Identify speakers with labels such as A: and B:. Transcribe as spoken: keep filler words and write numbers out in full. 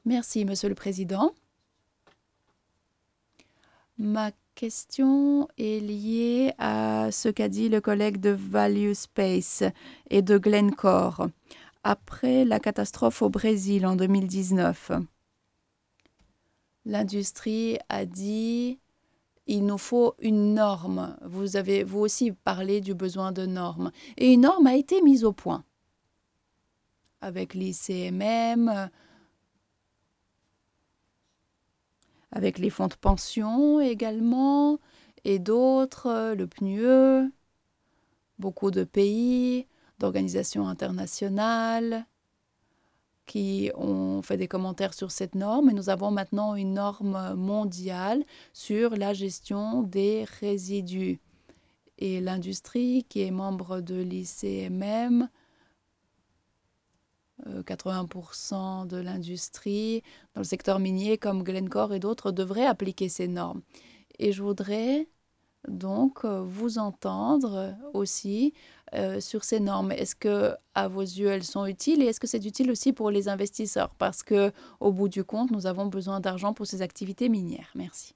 A: Merci, Monsieur le Président. Ma question est liée à ce qu'a dit le collègue de Value Space et de Glencore. Après la catastrophe au Brésil en deux mille dix-neuf, l'industrie a dit il nous faut une norme. Vous avez vous aussi parlé du besoin de normes. Et une norme a été mise au point avec l'I C M M, avec les fonds de pension également, et d'autres, le P N U E, beaucoup de pays, d'organisations internationales qui ont fait des commentaires sur cette norme. Et nous avons maintenant une norme mondiale sur la gestion des résidus. Et l'industrie, qui est membre de l'I C M M, quatre-vingts pour cent de l'industrie dans le secteur minier comme Glencore et d'autres devraient appliquer ces normes. Et je voudrais donc vous entendre aussi euh, sur ces normes. Est-ce que, à vos yeux, elles sont utiles et est-ce que c'est utile aussi pour les investisseurs? Parce que, au bout du compte, nous avons besoin d'argent pour ces activités minières. Merci.